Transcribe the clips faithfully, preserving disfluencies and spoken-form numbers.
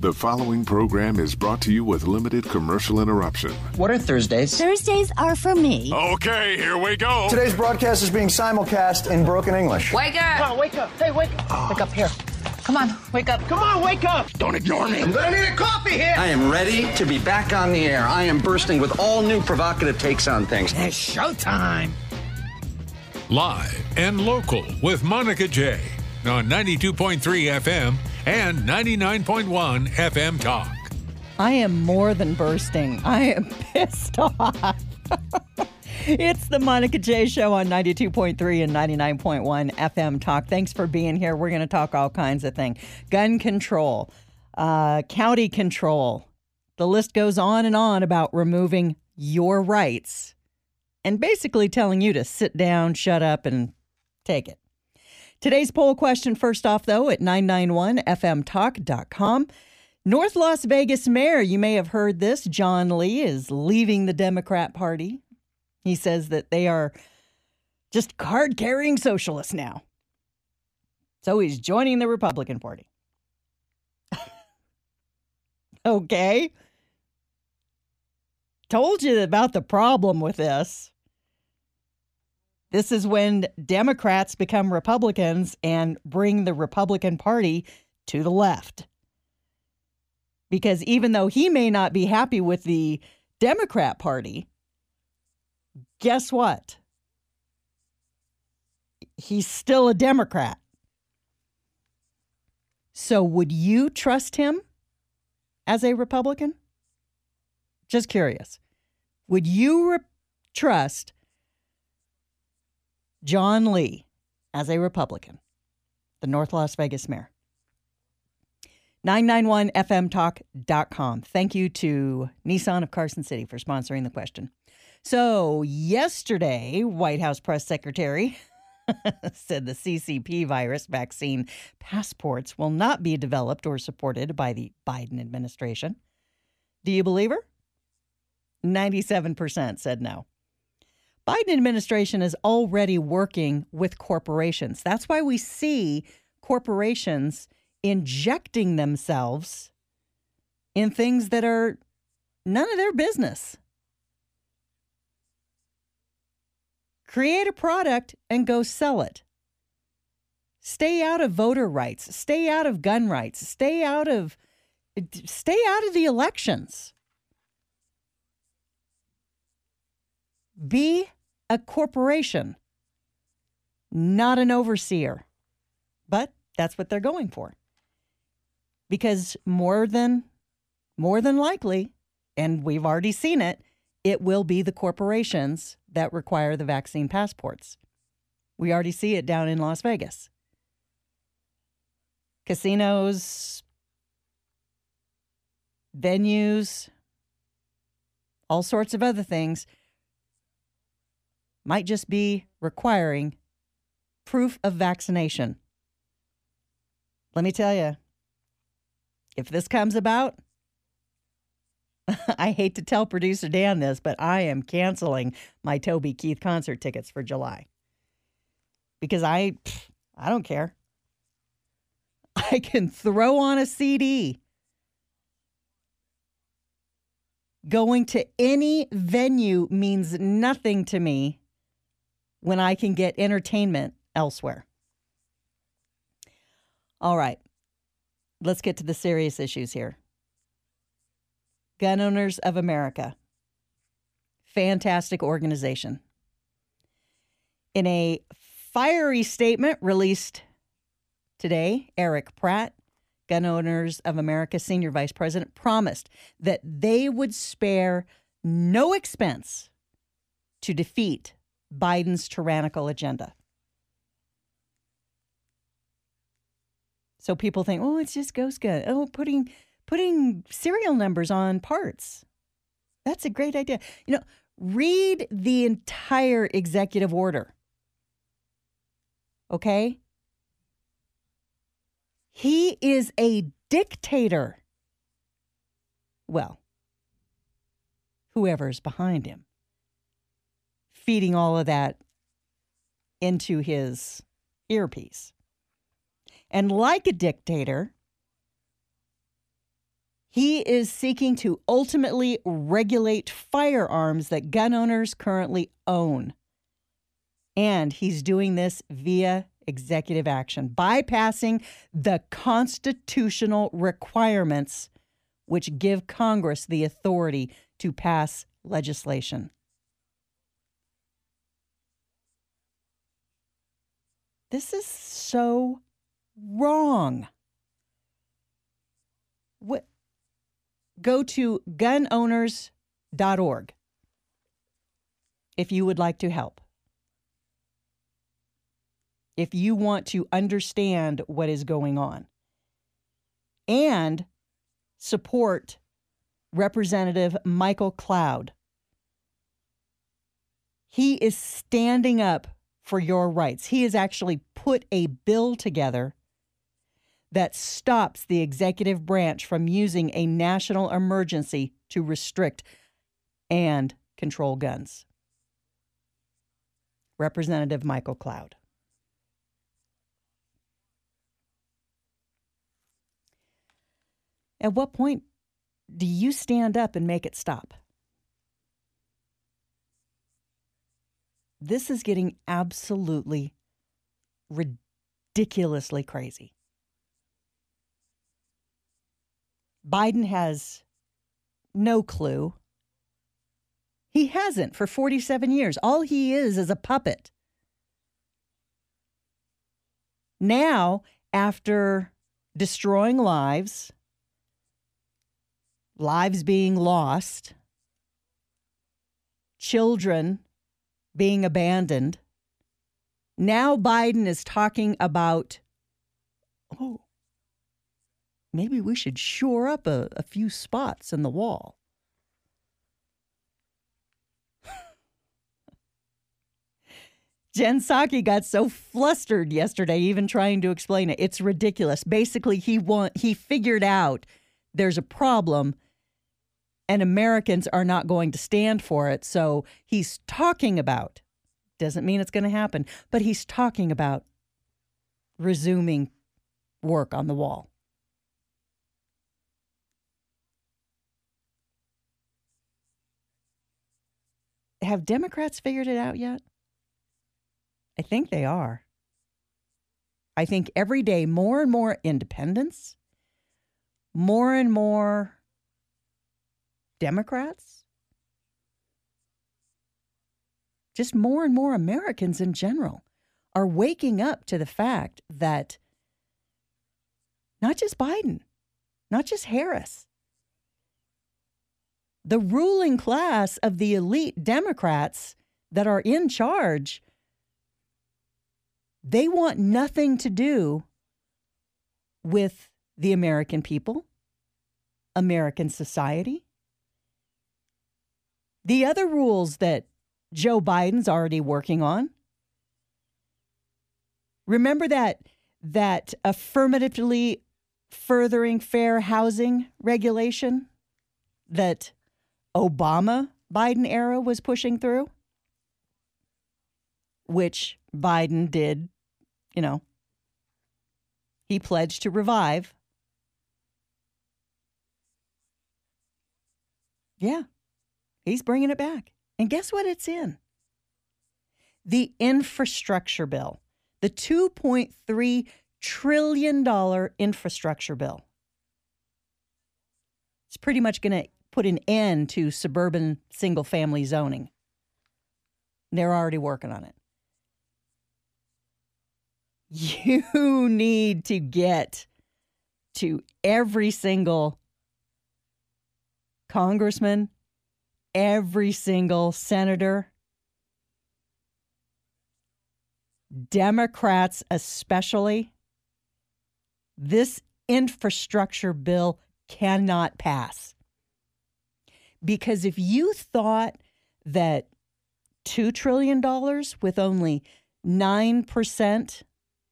The following program is brought to you with limited commercial interruption. What are Thursdays? Thursdays are for me. Okay, here we go. Today's broadcast is being simulcast in broken English. Wake up! Come on, wake up. Hey, wake up. Oh. Wake up here. Come on, wake up. Come on, wake up. Don't ignore me. I'm gonna need a coffee here. I am ready to be back on the air. I am bursting with all new provocative takes on things. It's showtime. Live and local with Monica J on ninety-two point three F M and ninety-nine point one F M Talk. I am more than bursting. I am pissed off. It's the Monica J Show on ninety-two point three and ninety-nine point one F M Talk. Thanks for being here. We're going to talk all kinds of things. Gun control, uh, county control. The list goes on and on about removing your rights and basically telling you to sit down, shut up, and take it. Today's poll question, first off, though, at nine nine one F M talk dot com. North Las Vegas Mayor, you may have heard this, John Lee, is leaving the Democrat Party. He says that they are just card-carrying socialists now. So he's joining the Republican Party. Okay. Told you about the problem with this. This is when Democrats become Republicans and bring the Republican Party to the left. Because even though he may not be happy with the Democrat Party, guess what? He's still a Democrat. So would you trust him as a Republican? Just curious. Would you re- trust John Lee as a Republican, the North Las Vegas mayor? nine nine one F M talk dot com. Thank you to Nissan of Carson City for sponsoring the question. So yesterday, White House press secretary said the C C P virus vaccine passports will not be developed or supported by the Biden administration. Do you believe her? ninety-seven percent said no. Biden administration is already working with corporations. That's why we see corporations injecting themselves in things that are none of their business. Create a product and go sell it. Stay out of voter rights. Stay out of gun rights. Stay out of stay out of the elections. Be a corporation, not an overseer. But that's what they're going for. Because more than more than likely, and we've already seen it, it will be the corporations that require the vaccine passports. We already see it down in Las Vegas. Casinos, venues, all sorts of other things might just be requiring proof of vaccination. Let me tell you, if this comes about, I hate to tell producer Dan this, but I am canceling my Toby Keith concert tickets for July. Because I, I don't care. I can throw on a C D. Going to any venue means nothing to me when I can get entertainment elsewhere. All right, let's get to the serious issues here. Gun Owners of America. Fantastic organization. In a fiery statement released today, Eric Pratt, Gun Owners of America Senior Vice President, promised that they would spare no expense to defeat Biden's tyrannical agenda. So people think, oh, it's just ghost gun. Oh, putting putting serial numbers on parts. That's a great idea. You know, read the entire executive order. Okay? He is a dictator. Well, whoever's behind him, feeding all of that into his earpiece. And like a dictator, He is seeking to ultimately regulate firearms that gun owners currently own. And he's doing this via executive action, bypassing the constitutional requirements which give Congress the authority to pass legislation. This is so wrong. What? Go to gun owners dot org if you would like to help. If you want to understand what is going on. And support Representative Michael Cloud. He is standing up for your rights. He has actually put a bill together that stops the executive branch from using a national emergency to restrict and control guns. Representative Michael Cloud. At what point do you stand up and make it stop? This is getting absolutely ridiculously crazy. Biden has no clue. He hasn't for forty-seven years. All he is is a puppet. Now, after destroying lives, lives being lost, children being abandoned, now Biden is talking about, oh, maybe we should shore up a, a few spots in the wall. Jen Psaki got so flustered yesterday, even trying to explain it. It's ridiculous. Basically, he want, he figured out there's a problem and Americans are not going to stand for it. So he's talking about, doesn't mean it's going to happen, but he's talking about resuming work on the wall. Have Democrats figured it out yet? I think they are. I think every day more and more independents, more and more Democrats, just more and more Americans in general are waking up to the fact that not just Biden, not just Harris, the ruling class of the elite Democrats that are in charge, they want nothing to do with the American people, American society. The other rules that Joe Biden's already working on. Remember that, that affirmatively furthering fair housing regulation that Obama Biden era was pushing through, which Biden did, you know, he pledged to revive. Yeah, he's bringing it back. And guess what it's in? The infrastructure bill, the two point three trillion dollars infrastructure bill. It's pretty much going to put an end to suburban single-family zoning. They're already working on it. You need to get to every single congressman, every single senator, Democrats especially. This infrastructure bill cannot pass. Because if you thought that two trillion dollars with only nine percent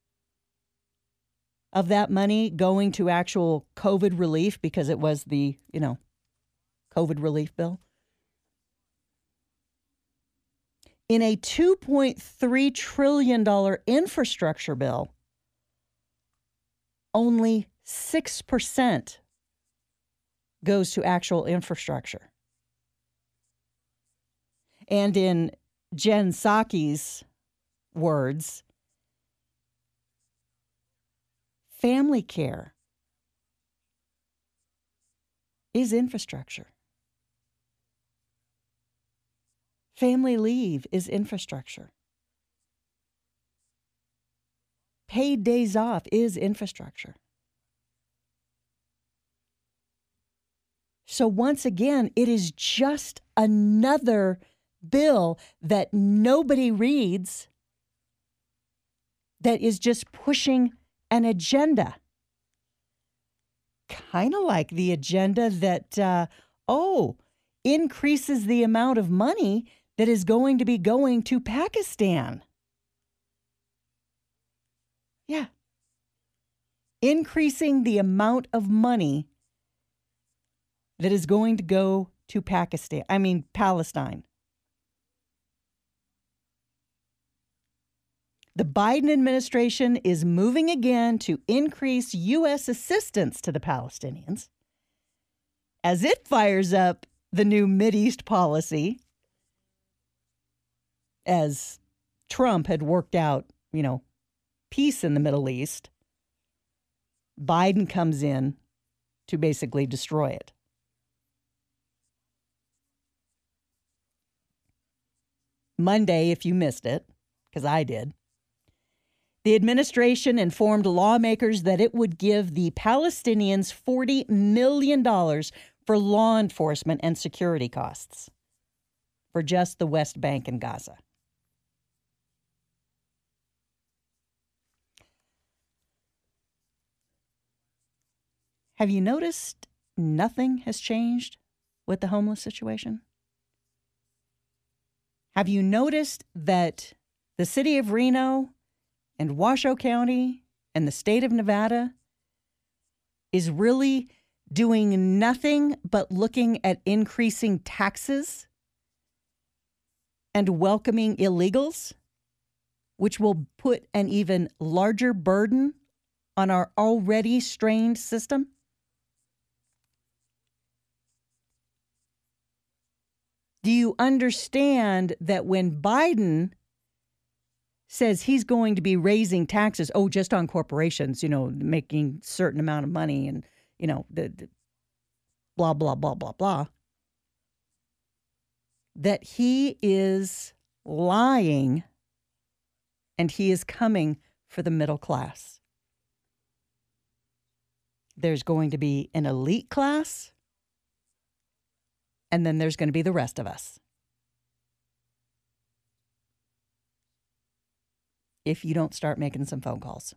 of that money going to actual COVID relief, because it was the, you know, COVID relief bill, in a two point three trillion dollars infrastructure bill, only six percent goes to actual infrastructure. And in Jen Psaki's words, family care is infrastructure. Family leave is infrastructure. Paid days off is infrastructure. So once again, it is just another bill that nobody reads that is just pushing an agenda. Kind of like the agenda that, uh, oh, increases the amount of money that is going to be going to Pakistan. Yeah. Increasing the amount of money that is going to go to Pakistan, I mean, Palestine. The Biden administration is moving again to increase U S assistance to the Palestinians as it fires up the new Mideast policy, as Trump had worked out, you know, peace in the Middle East. Biden comes in to basically destroy it. Monday, if you missed it, because I did, the administration informed lawmakers that it would give the Palestinians forty million dollars for law enforcement and security costs for just the West Bank and Gaza. Have you noticed nothing has changed with the homeless situation? Have you noticed that the city of Reno and Washoe County and the state of Nevada is really doing nothing but looking at increasing taxes and welcoming illegals, which will put an even larger burden on our already strained system? Do you understand that when Biden says he's going to be raising taxes, oh, just on corporations, you know, making certain amount of money and, you know, the, the blah, blah, blah, blah, blah, that he is lying and he is coming for the middle class. There's going to be an elite class, and then there's going to be the rest of us. If you don't start making some phone calls.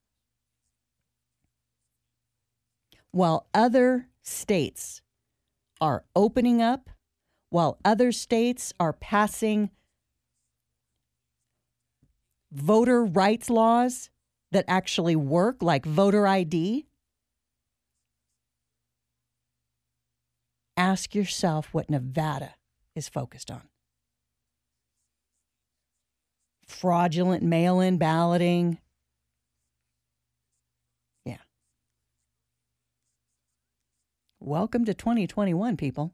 While other states are opening up, while other states are passing voter rights laws that actually work, like voter I D, ask yourself what Nevada is focused on. Fraudulent mail-in balloting. Yeah. Welcome to twenty twenty-one, people.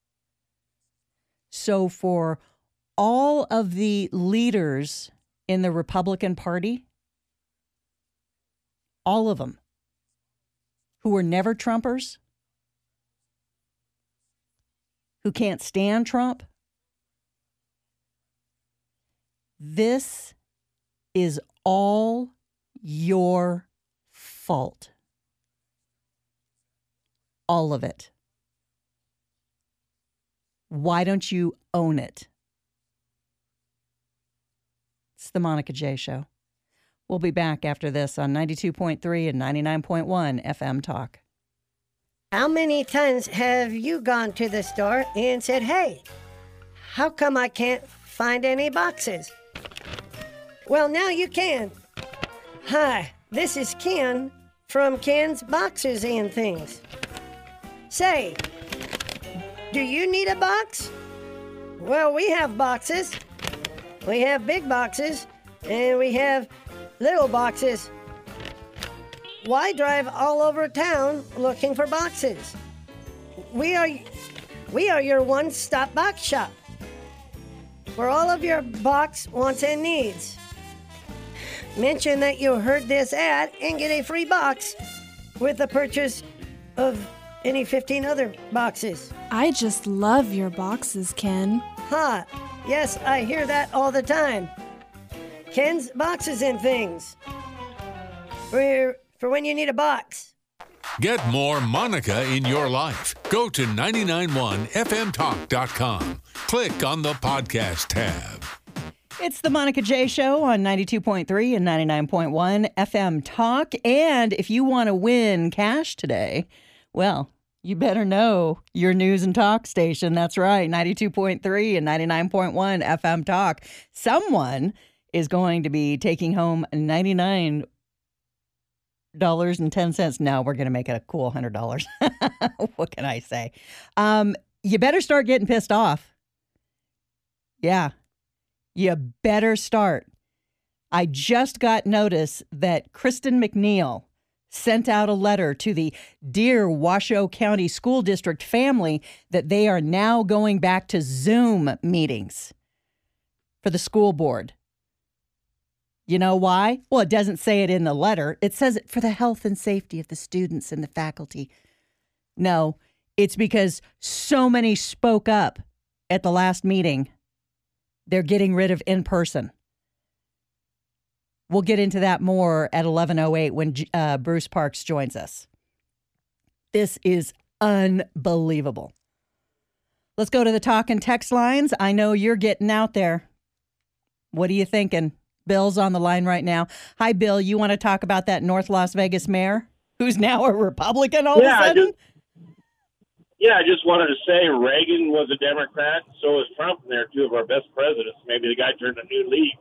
So for all of the leaders in the Republican Party, all of them who were never Trumpers, who can't stand Trump, this is all your fault. All of it. Why don't you own it? It's the Monica J Show. We'll be back after this on ninety-two point three and ninety-nine point one F M Talk. How many times have you gone to the store and said, hey, how come I can't find any boxes? Well, now you can. Hi, this is Ken from Ken's Boxes and Things. Say, do you need a box? Well, we have boxes. We have big boxes, and we have little boxes. Why drive all over town looking for boxes? We are we are your one-stop box shop for all of your box wants and needs. Mention that you heard this ad and get a free box with the purchase of any fifteen other boxes. I just love your boxes, Ken. Ha! Yes, I hear that all the time. Ken's Boxes and Things. For, for when you need a box. Get more Monica in your life. Go to nine nine one F M talk dot com. Click on the podcast tab. It's the Monica J Show on ninety-two point three and ninety-nine point one F M Talk. And if you want to win cash today, well, you better know your news and talk station. That's right, ninety-two point three and ninety-nine point one F M Talk. Someone is going to be taking home ninety-nine dollars and ten cents. No, we're going to make it a cool one hundred dollars. What can I say? Um, you better start getting pissed off. Yeah, you better start. I just got notice that Kristen McNeil sent out a letter to the Dear Washoe County School District family that they are now going back to Zoom meetings for the school board. You know why? Well, it doesn't say it in the letter. It says it for the health and safety of the students and the faculty. No, it's because so many spoke up at the last meeting. They're getting rid of in-person. We'll get into that more at eleven oh eight when uh, Bruce Parks joins us. This is unbelievable. Let's go to the talk and text lines. I know you're getting out there. What are you thinking? Bill's on the line right now. Hi, Bill. You want to talk about that North Las Vegas mayor who's now a Republican all yeah, of a sudden? I just, yeah, I just wanted to say Reagan was a Democrat. So was Trump, and they're two of our best presidents. Maybe the guy turned a new leaf.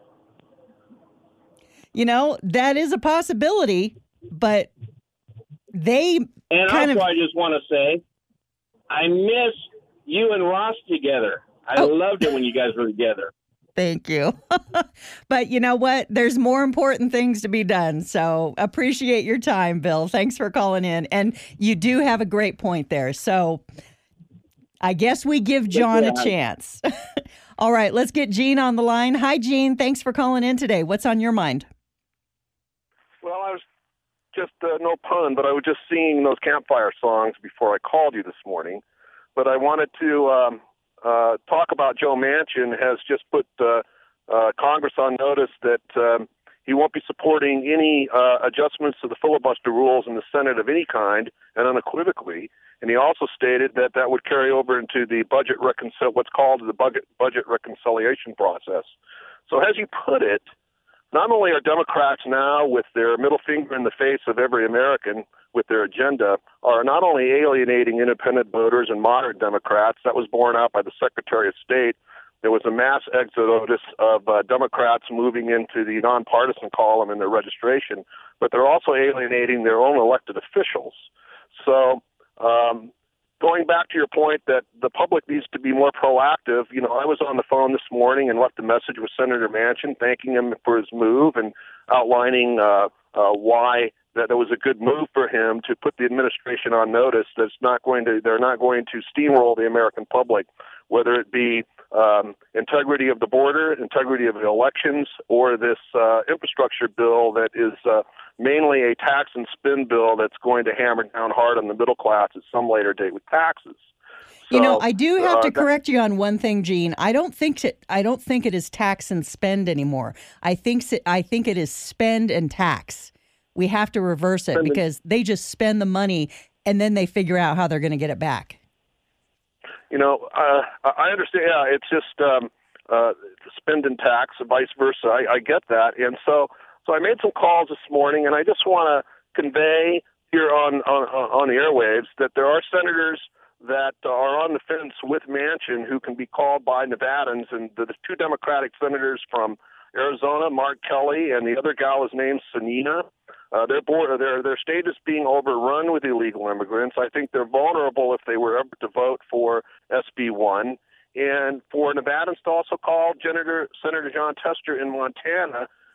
You know, that is a possibility, but they and kind also, of... I just want to say, I miss you and Ross together. I Oh. loved it when you guys were together. Thank you. But you know what? There's more important things to be done. So appreciate your time, Bill. Thanks for calling in. And you do have a great point there. So I guess we give John a chance. All right, let's get Gene on the line. Hi, Gene. Thanks for calling in today. What's on your mind? Well, I was just, uh, no pun, but I was just singing those campfire songs before I called you this morning. But I wanted to um, uh, talk about Joe Manchin has just put uh, uh, Congress on notice that um, he won't be supporting any uh, adjustments to the filibuster rules in the Senate of any kind, and unequivocally. And he also stated that that would carry over into the budget reconcil- what's called the budget budget reconciliation process. So as you put it, not only are Democrats now, with their middle finger in the face of every American with their agenda, are not only alienating independent voters and moderate Democrats. That was borne out by the Secretary of State. There was a mass exodus of uh, Democrats moving into the nonpartisan column in their registration, but they're also alienating their own elected officials. So um, going back to your point that the public needs to be more proactive, you know, I was on the phone this morning and left a message with Senator Manchin thanking him for his move and outlining uh, uh, why that it was a good move for him to put the administration on notice that's not going to, they're not going to steamroll the American public, whether it be um, integrity of the border, integrity of the elections, or this uh, infrastructure bill that is uh, mainly a tax and spend bill that's going to hammer down hard on the middle class at some later date with taxes. So, you know, I do have uh, to correct you on one thing, Gene. I don't think it. I don't think it is tax and spend anymore. I think. I think it is spend and tax. We have to reverse it because they just spend the money and then they figure out how they're going to get it back. You know, uh, I understand. Yeah, it's just um, uh, spend and tax, vice versa. I, I get that, and so so I made some calls this morning, and I just want to convey here on, on on the airwaves that there are senators that are on the fence with Manchin who can be called by Nevadans, and the, the two Democratic senators from Arizona, Mark Kelly, and the other gal is named Sunina. Uh, their board, their their state is being overrun with illegal immigrants. I think they're vulnerable if they were ever to vote for S B one. And for Nevadans to also call Senator, Senator John Tester in Montana,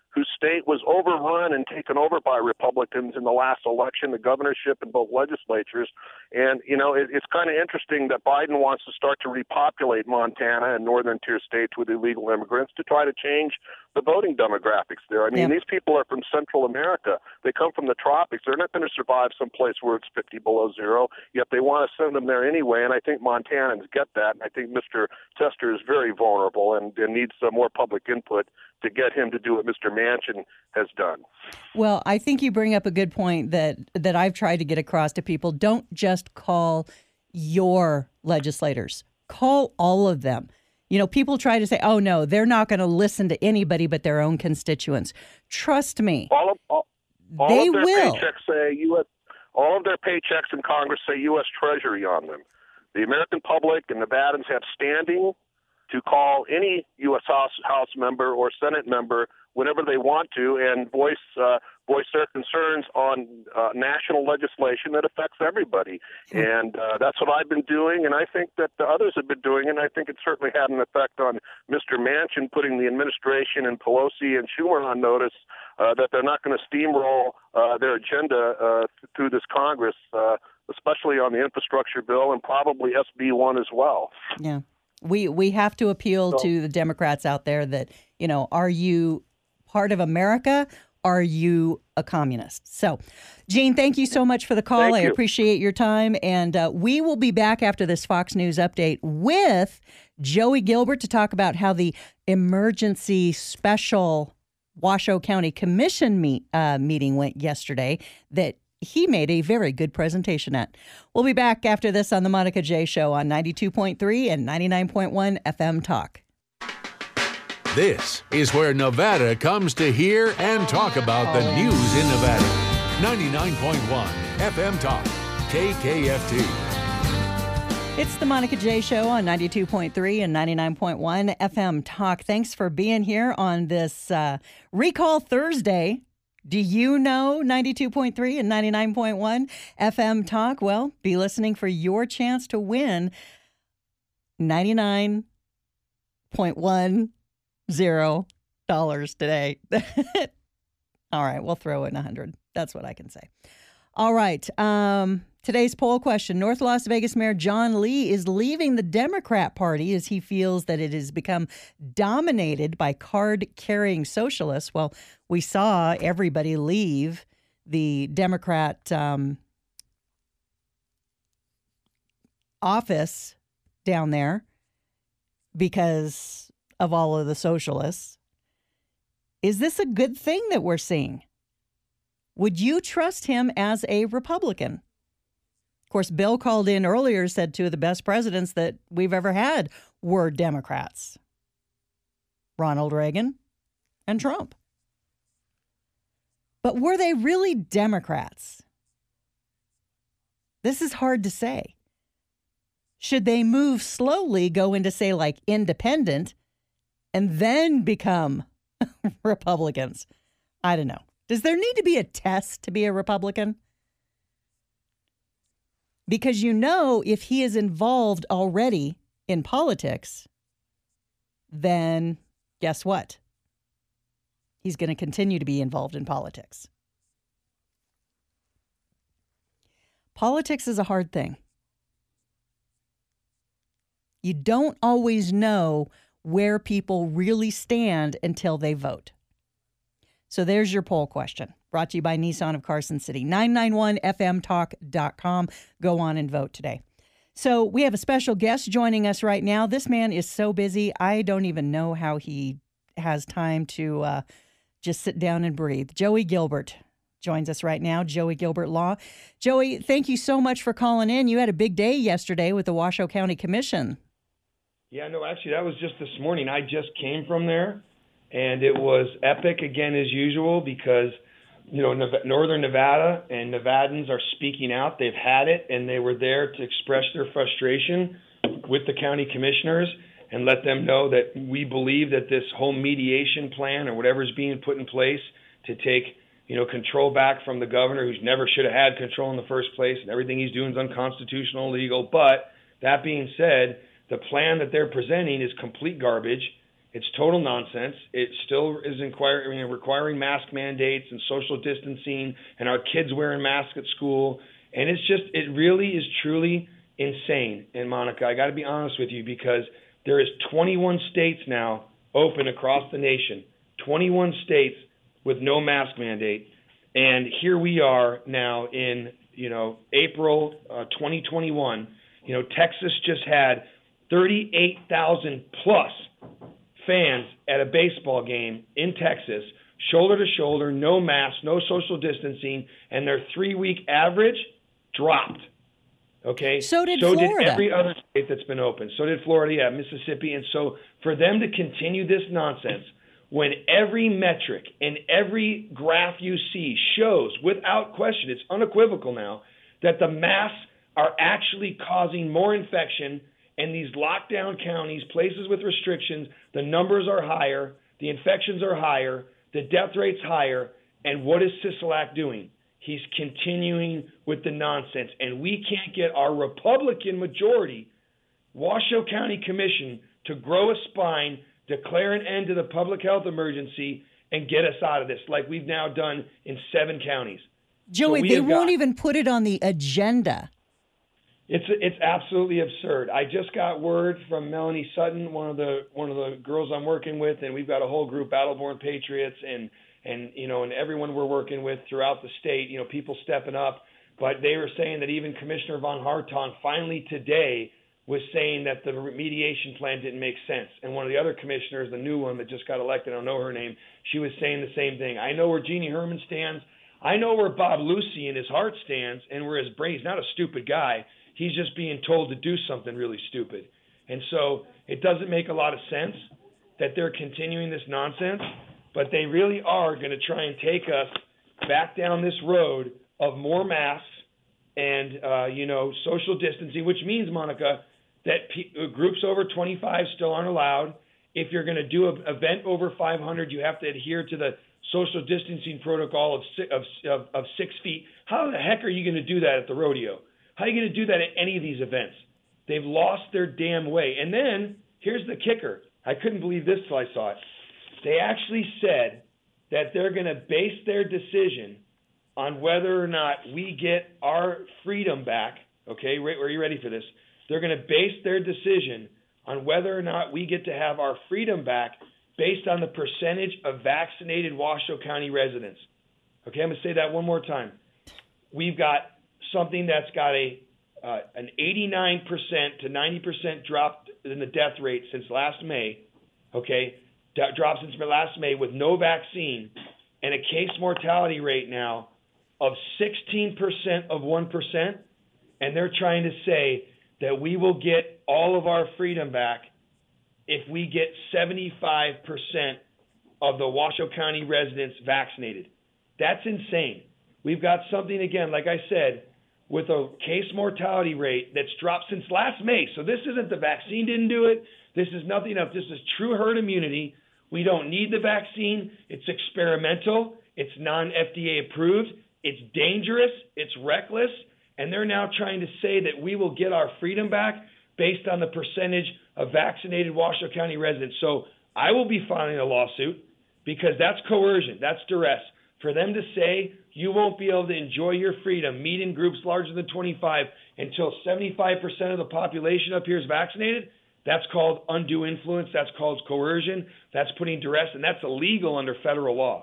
whose state was overrun and taken over by Republicans in the last election, the governorship and both legislatures. And, you know, it, it's kind of interesting that Biden wants to start to repopulate Montana and northern tier states with illegal immigrants to try to change the voting demographics there. I mean, Yeah. these people are from Central America. They come from the tropics. They're not going to survive someplace where it's fifty below zero, yet they want to send them there anyway. And I think Montanans get that. And I think Mister Tester is very vulnerable and, and needs some more public input to get him to do what Mister Manchin has done. Well, I think you bring up a good point that that I've tried to get across to people. Don't just call your legislators. Call all of them. You know, people try to say, oh, no, they're not going to listen to anybody but their own constituents. Trust me. All of, all, all they of their will. paychecks say U S All of their paychecks in Congress say U S Treasury on them. The American public and Nevadans have standing to call any U S House, House member or Senate member whenever they want to and voice uh, voice their concerns on uh, national legislation that affects everybody. And uh, that's what I've been doing, and I think that the others have been doing, and I think it certainly had an effect on Mister Manchin putting the administration and Pelosi and Schumer on notice uh, that they're not going to steamroll uh, their agenda uh, through this Congress, uh, especially on the infrastructure bill and probably S B one as well. Yeah. We we have to appeal So- to the Democrats out there that, you know, are you part of America? Are you a communist? So, Gene, thank you so much for the call. Thank I you. appreciate your time. And uh, we will be back after this Fox News update with Joey Gilbert to talk about how the emergency special Washoe County Commission meet, uh, meeting went yesterday that he made a very good presentation at. We'll be back after this on the Monica J Show on ninety-two point three and ninety-nine point one F M Talk. This is where Nevada comes to hear and talk about the news in Nevada. ninety-nine point one F M Talk, K K F T. It's the Monica J Show on ninety-two point three and ninety-nine point one F M Talk. Thanks for being here on this uh, Recall Thursday. Do you know ninety-two point three and ninety-nine point one F M Talk? Well, be listening for your chance to win ninety-nine point one zero dollars today. All right, we'll throw in one hundred. That's what I can say. All right. Um, today's poll question. North Las Vegas Mayor John Lee is leaving the Democrat Party as he feels that it has become dominated by card-carrying socialists. Well, we saw everybody leave the Democrat um, office down there because of all of the socialists. Is this a good thing that we're seeing? Would you trust him as a Republican? Of course, Bill called in earlier, said two of the best presidents that we've ever had were Democrats. Ronald Reagan and Trump. But were they really Democrats? This is hard to say. Should they move slowly, go into, say, like independent, and then become Republicans? I don't know. Does there need to be a test to be a Republican? Because you know, if he is involved already in politics, then guess what? He's going to continue to be involved in politics. Politics is a hard thing. You don't always know where people really stand until they vote. So there's your poll question, brought to you by Nissan of Carson City. nine nine one F M talk dot com. Go on and vote today. So we have a special guest joining us right now. This man is so busy, I don't even know how he has time to uh, just sit down and breathe. Joey Gilbert joins us right now, Joey Gilbert Law. Joey, thank you so much for calling in. You had a big day yesterday with the Washoe County Commission. Yeah, no, actually, that was just this morning. I just came from there, and it was epic again as usual because, you know, Nev- Northern Nevada and Nevadans are speaking out. They've had it, and they were there to express their frustration with the county commissioners and let them know that we believe that this whole mediation plan or whatever is being put in place to take, you know, control back from the governor, who's never should have had control in the first place, and everything he's doing is unconstitutional, illegal. But that being said, the plan that they're presenting is complete garbage. It's total nonsense. It still is inquire, you know, requiring mask mandates and social distancing and our kids wearing masks at school. And it's just, it really is truly insane. And Monica, I got to be honest with you, because there is twenty-one states now open across the nation, twenty-one states with no mask mandate. And here we are now in, you know, April uh, twenty twenty-one. You know, Texas just had thirty-eight thousand plus fans at a baseball game in Texas, shoulder to shoulder, no mask, no social distancing, and their three-week average dropped. Okay? So did so Florida. did every other state that's been open. So did Florida, yeah, Mississippi. And so for them to continue this nonsense when every metric and every graph you see shows without question, it's unequivocal now, that the masks are actually causing more infection. And these lockdown counties, places with restrictions, the numbers are higher, the infections are higher, the death rate's higher. And what is Sisolak doing? He's continuing with the nonsense. And we can't get our Republican majority, Washoe County Commission, to grow a spine, declare an end to the public health emergency, and get us out of this, like we've now done in seven counties. Joey, so they won't got, even put it on the agenda. It's it's absolutely absurd. I just got word from Melanie Sutton, one of the one of the girls I'm working with, and we've got a whole group, Battleborn Patriots, and and you know, and everyone we're working with throughout the state. You know, people stepping up. But they were saying that even Commissioner Von Hartong finally today was saying that the remediation plan didn't make sense. And one of the other commissioners, the new one that just got elected, I don't know her name, she was saying the same thing. I know where Jeannie Herman stands. I know where Bob Lucy in his heart stands, and where his brain. He's not a stupid guy. He's just being told to do something really stupid. And so it doesn't make a lot of sense that they're continuing this nonsense, but they really are going to try and take us back down this road of more masks and, uh, you know, social distancing, which means, Monica, that pe- groups over twenty-five still aren't allowed. If you're going to do an event over five hundred, you have to adhere to the social distancing protocol of, si- of, of, of six feet. How the heck are you going to do that at the rodeo? How are you going to do that at any of these events? They've lost their damn way. And then here's the kicker. I couldn't believe this till I saw it. They actually said that they're going to base their decision on whether or not we get our freedom back. Okay, are you ready for this? They're going to base their decision on whether or not we get to have our freedom back based on the percentage of vaccinated Washoe County residents. Okay, I'm going to say that one more time. We've got something that's got a uh, an eighty-nine percent to ninety percent drop in the death rate since last May, okay, D- drop since last May with no vaccine, and a case mortality rate now of sixteen percent of one percent, and they're trying to say that we will get all of our freedom back if we get seventy-five percent of the Washoe County residents vaccinated. That's insane. We've got something, again, like I said, with a case mortality rate that's dropped since last May. So this isn't the vaccine didn't do it. This is nothing else. This is true herd immunity. We don't need the vaccine. It's experimental. It's non-F D A approved. It's dangerous. It's reckless. And they're now trying to say that we will get our freedom back based on the percentage of vaccinated Washoe County residents. So I will be filing a lawsuit because that's coercion. That's duress. For them to say you won't be able to enjoy your freedom, meet in groups larger than twenty-five until seventy-five percent of the population up here is vaccinated, that's called undue influence. That's called coercion. That's putting duress, and that's illegal under federal law.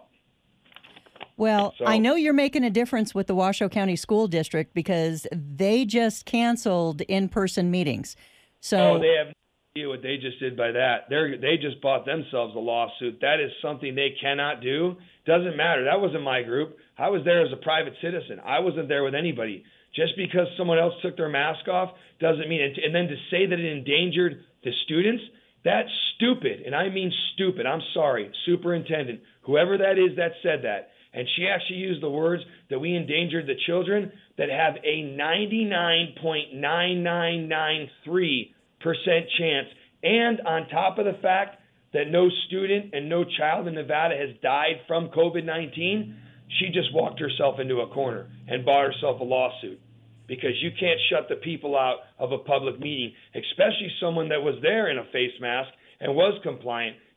Well, so, I know you're making a difference with the Washoe County School District because they just canceled in-person meetings. So oh, they have no idea what they just did by that. They they just bought themselves a lawsuit. That is something they cannot do. Doesn't matter. That wasn't my group. I was there as a private citizen. I wasn't there with anybody. Just because someone else took their mask off doesn't mean it. And then to say that it endangered the students, that's stupid. And I mean stupid. I'm sorry, superintendent, whoever that is that said that. And she actually used the words that we endangered the children that have a ninety-nine point nine nine nine three percent chance. And on top of the fact that no student and no child in Nevada has died from COVID nineteen, she just walked herself into a corner and bought herself a lawsuit because you can't shut the people out of a public meeting, especially someone that was there in a face mask and was compliant.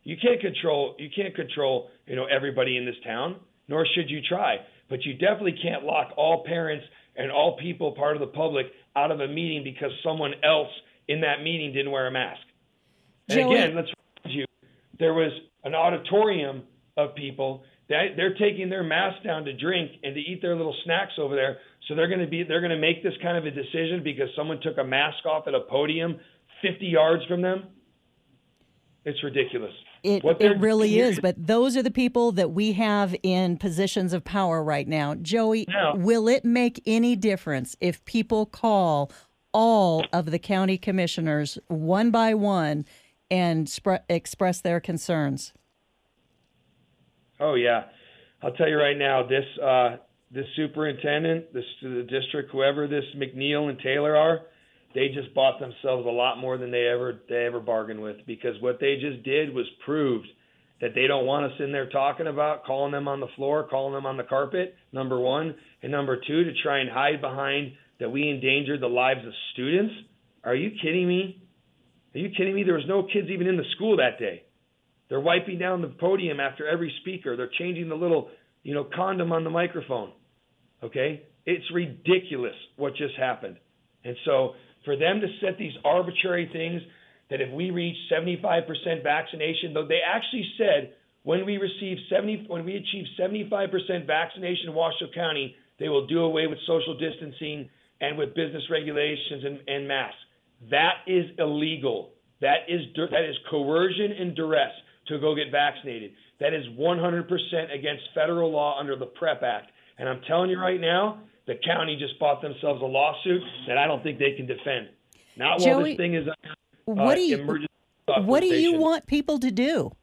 You can't control you can't control, you know, everybody in this town, nor should you try. But you definitely can't lock all parents and all people part of the public out of a meeting because someone else in that meeting didn't wear a mask. And Joey, again, let's remind you, there was an auditorium of people that they're taking their masks down to drink and to eat their little snacks over there. So they're going to be they're going to make this kind of a decision because someone took a mask off at a podium fifty yards from them. It's ridiculous. It, it really is, but those are the people that we have in positions of power right now. Joey, now, will it make any difference if people call all of the county commissioners one by one and sp- express their concerns? Oh, yeah. I'll tell you right now, this uh, this superintendent, this the district, whoever this McNeil and Taylor are, they just bought themselves a lot more than they ever they ever bargained with, because what they just did was proved that they don't want us in there talking about calling them on the floor, calling them on the carpet, number one. And number two, to try and hide behind that we endangered the lives of students. Are you kidding me? Are you kidding me? There was no kids even in the school that day. They're wiping down the podium after every speaker. They're changing the little, you know, condom on the microphone. Okay? It's ridiculous what just happened. And so for them to set these arbitrary things that if we reach seventy-five percent vaccination, though they actually said when we receive seventy, when we achieve seventy-five percent vaccination in Washoe County, they will do away with social distancing and with business regulations and, and masks. That is illegal. That is that is coercion and duress to go get vaccinated. That is one hundred percent against federal law under the PrEP Act. And I'm telling you right now, the county just bought themselves a lawsuit that I don't think they can defend. Not while Joey, this thing is uh, what do you, emergency what do you authorization. want people to do?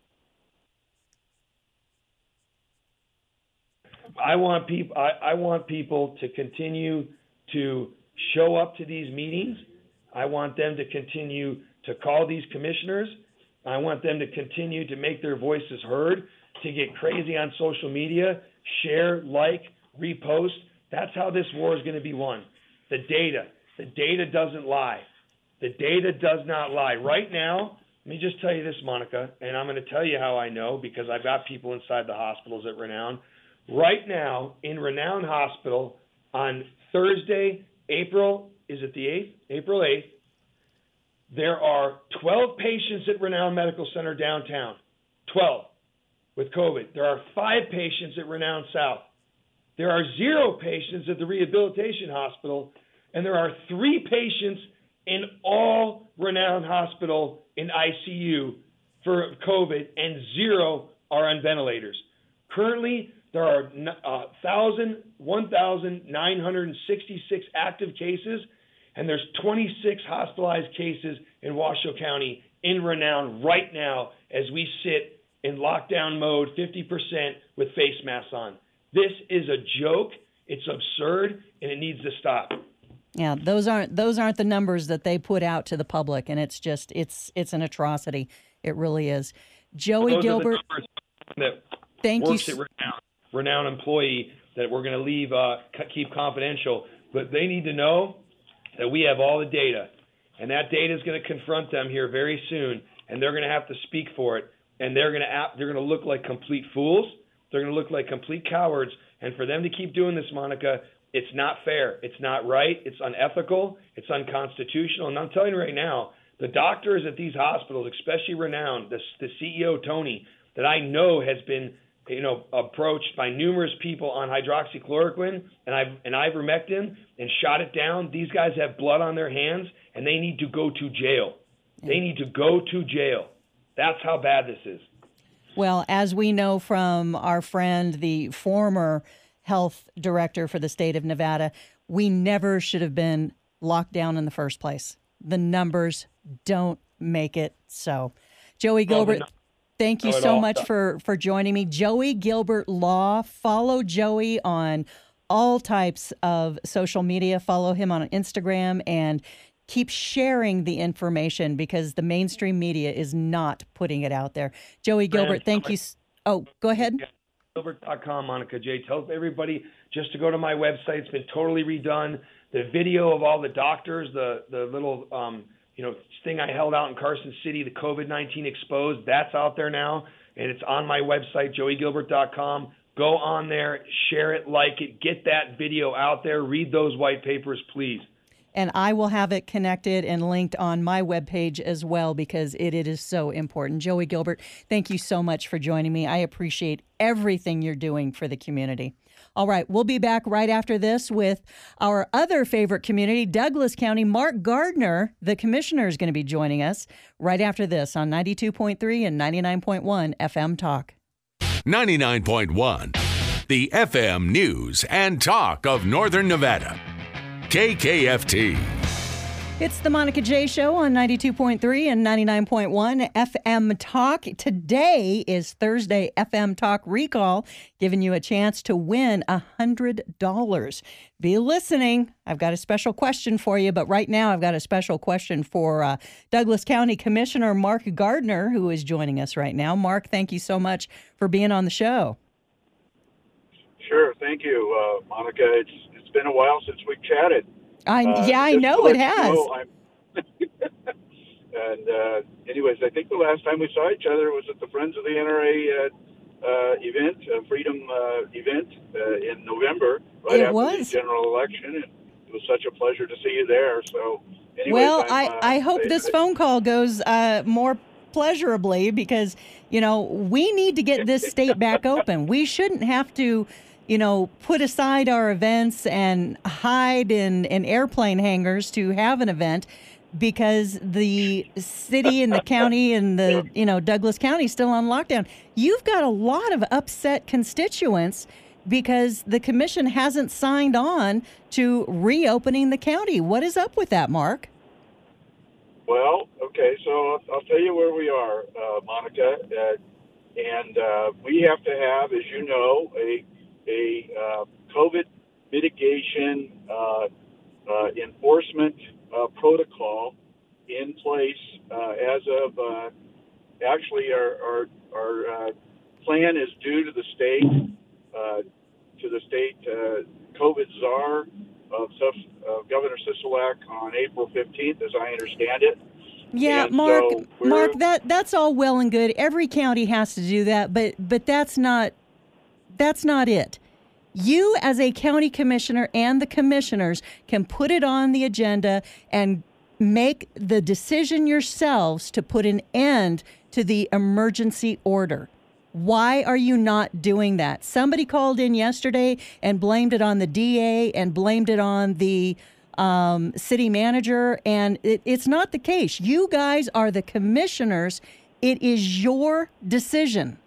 I want people. I, I want people to continue to show up to these meetings. I want them to continue to call these commissioners. I want them to continue to make their voices heard, to get crazy on social media, share, like, repost. That's how this war is going to be won. The data. The data doesn't lie. The data does not lie. Right now, let me just tell you this, Monica, and I'm going to tell you how I know because I've got people inside the hospitals at Renown. Right now, in Renown Hospital, on Thursday, April, is it the eighth? April eighth, there are twelve patients at Renown Medical Center downtown, twelve with COVID. There are five patients at Renown South. There are zero patients at the rehabilitation hospital, and there are three patients in all Renown Hospital in I C U for COVID, and zero are on ventilators. Currently, there are uh, one thousand nine hundred sixty-six active cases, and there's twenty-six hospitalized cases in Washoe County in Renown right now as we sit in lockdown mode, fifty percent with face masks on. This is a joke. It's absurd, and it needs to stop. Yeah, those aren't those aren't the numbers that they put out to the public, and it's just it's it's an atrocity. It really is. Joey those Gilbert, are the that thank works you. At Renown, Renown employee that we're going to leave uh, keep confidential, but they need to know that we have all the data, and that data is going to confront them here very soon, and they're going to have to speak for it, and they're going to they're going to look like complete fools. They're going to look like complete cowards, and for them to keep doing this, Monica, it's not fair. It's not right. It's unethical. It's unconstitutional. And I'm telling you right now, the doctors at these hospitals, especially Renown, the, the C E O, Tony, that I know has been, you know, approached by numerous people on hydroxychloroquine and, I've, and ivermectin and shot it down. These guys have blood on their hands, and they need to go to jail. They need to go to jail. That's how bad this is. Well, as we know from our friend, the former health director for the state of Nevada, we never should have been locked down in the first place. The numbers don't make it so. Joey Gilbert, thank you so much for, for joining me. Joey Gilbert Law. Follow Joey on all types of social media. Follow him on Instagram and keep sharing the information because the mainstream media is not putting it out there. Joey Gilbert, thank you. Oh, go ahead. Gilbert dot com, Monica J. Tell everybody just to go to my website. It's been totally redone. The video of all the doctors, the the little um, you know, thing I held out in Carson City, the COVID nineteen Exposed, that's out there now, and it's on my website, joey gilbert dot com. Go on there, share it, like it, get that video out there, read those white papers, please. And I will have it connected and linked on my webpage as well because it, it is so important. Joey Gilbert, thank you so much for joining me. I appreciate everything you're doing for the community. All right, we'll be back right after this with our other favorite community, Douglas County. Mark Gardner, the commissioner, is going to be joining us right after this on ninety-two point three and ninety-nine point one F M Talk. ninety-nine point one, the F M News and Talk of Northern Nevada. K K F T. It's the Monica J Show on ninety-two point three and ninety-nine point one F M Talk. Today is Thursday F M Talk Recall, giving you a chance to win one hundred dollars. Be listening. I've got a special question for you, but right now I've got a special question for uh, Douglas County Commissioner Mark Gardner, who is joining us right now. Mark, thank you so much for being on the show. Sure, thank you, uh, Monica. It's it's been a while since we chatted. I uh, yeah, I know it has. Know, and uh, anyways, I think the last time we saw each other was at the Friends of the N R A uh, uh, event, uh, Freedom uh, event uh, in November, right it after was. the general election. And it was such a pleasure to see you there. So, anyways, well, I'm, I uh, I hope I, this I, phone call goes uh, more pleasurably because you know we need to get this state back open. We shouldn't have to. you know, put aside our events and hide in, in airplane hangars to have an event because the city and the county and the, you know, Douglas County is still on lockdown. You've got a lot of upset constituents because the commission hasn't signed on to reopening the county. What is up with that, Mark? Well, okay, so I'll, I'll tell you where we are, uh, Monica. Uh, and uh, we have to have, as you know, a a uh, COVID mitigation uh, uh, enforcement uh, protocol in place uh, as of uh, actually our our, our uh, plan is due to the state uh, to the state uh, COVID czar of uh, Governor Sisolak on April fifteenth, as I understand it. Yeah, and Mark. So Mark, that that's all well and good. Every county has to do that, but but that's not. That's not it. You, as a county commissioner and the commissioners, can put it on the agenda and make the decision yourselves to put an end to the emergency order. Why are you not doing that? Somebody called in yesterday and blamed it on the D A and blamed it on the um, city manager, and it, it's not the case. You guys are the commissioners. It is your decision.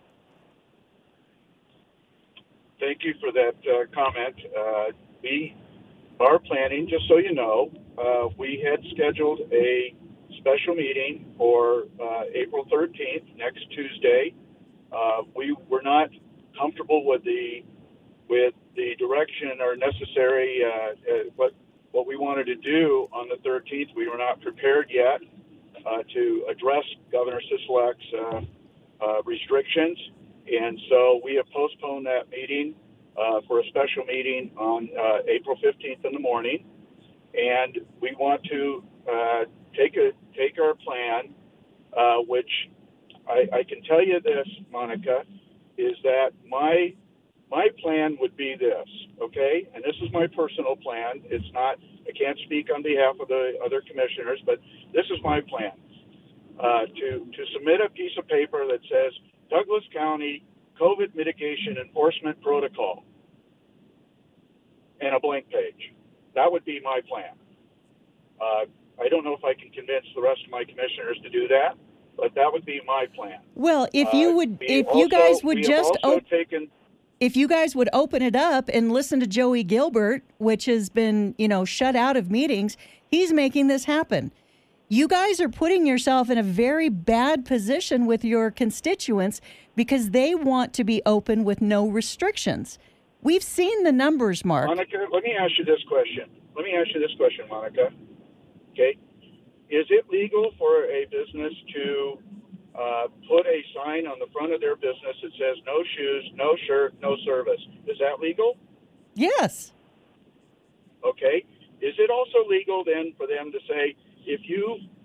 Thank you for that uh, comment. Uh, we are planning, just so you know, uh, we had scheduled a special meeting for uh, April thirteenth, next Tuesday. Uh, we were not comfortable with the with the direction or necessary uh, uh, what what we wanted to do on the thirteenth. We were not prepared yet uh, to address Governor Sisolak's uh, uh, restrictions. And so we have postponed that meeting uh, for a special meeting on uh, April fifteenth in the morning. And we want to uh, take a take our plan, uh, which I, I can tell you this, Monica, is that my my plan would be this, okay? And this is my personal plan. It's not, I can't speak on behalf of the other commissioners, but this is my plan, uh, to, to submit a piece of paper that says, Douglas County COVID Mitigation Enforcement Protocol, and a blank page. That would be my plan. Uh, I don't know if I can convince the rest of my commissioners to do that, but that would be my plan. Well, if you uh, would, if also, you guys would we just have also op- taken. If you guys would open it up and listen to Joey Gilbert, which has been, you know, shut out of meetings, he's making this happen. You guys are putting yourself in a very bad position with your constituents because they want to be open with no restrictions. We've seen the numbers, Mark. Monica, let me ask you this question. Let me ask you this question, Monica. Okay. Is it legal for a business to uh, put a sign on the front of their business that says no shoes, no shirt, no service? Is that legal? Yes. Okay. Is it also legal then for them to say, if you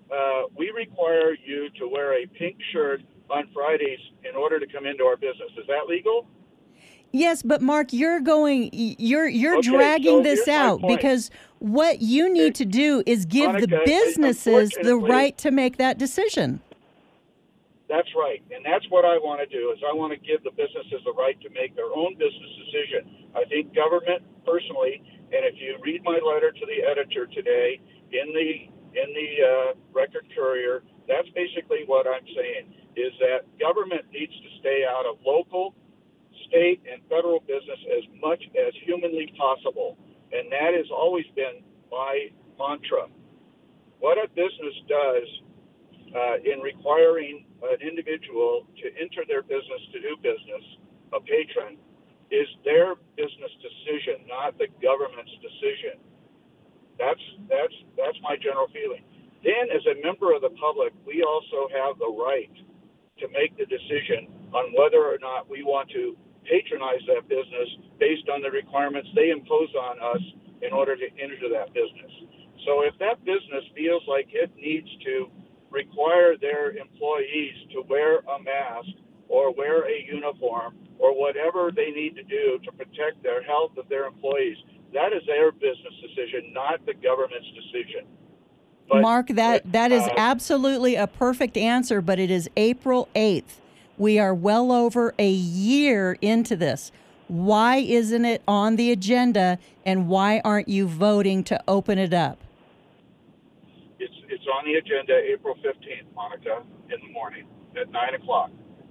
uh, we require you to wear a pink shirt on Fridays in order to come into our business. Is that legal? Yes, but Mark, you're going, you're you're Okay, dragging so this here's my out point. because what you need to do is give the Monica, businesses the unfortunately- right to make that decision. That's right. And that's what I want to do is I want to give the businesses the right to make their own business decision. I think government personally, and if you read my letter to the editor today in the in the uh, Record Courier, that's basically what I'm saying is that government needs to stay out of local, state, and federal business as much as humanly possible. And that has always been my mantra. What a business does uh, in requiring an individual to enter their business to do business, a patron, is their business decision, not the government's decision. That's that's that's my general feeling. Then, as a member of the public, we also have the right to make the decision on whether or not we want to patronize that business based on the requirements they impose on us in order to enter that business. So if that business feels like it needs to require their employees to wear a mask or wear a uniform or whatever they need to do to protect their health of their employees, that is their business decision, not the government's decision. But, Mark, that, but, that is uh, absolutely a perfect answer, but it is April eighth. We are well over a year into this. Why isn't it on the agenda, and why aren't you voting to open it up? It's it's on the agenda April fifteenth, Monica, in the morning at nine o'clock.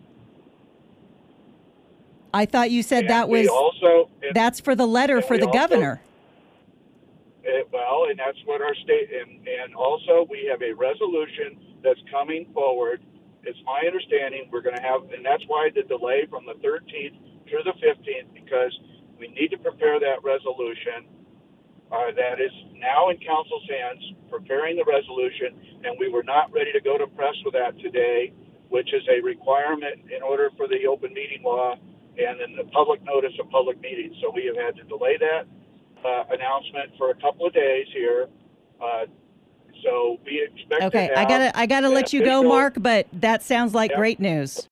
I thought you said And that we was also, and- that's for the letter and for we the also- governor. Uh, well, and that's what our state, and, and also we have a resolution that's coming forward. It's my understanding we're going to have, and that's why the delay from the thirteenth through the fifteenth, because we need to prepare that resolution. Uh, that is now in council's hands, preparing the resolution, and we were not ready to go to press with that today, which is a requirement in order for the open meeting law and in the public notice of public meetings. So we have had to delay that uh, announcement for a couple of days here. Uh, so we expect Okay, to I have gotta I gotta an let you go, official- Mark, but that sounds like Yeah. great news.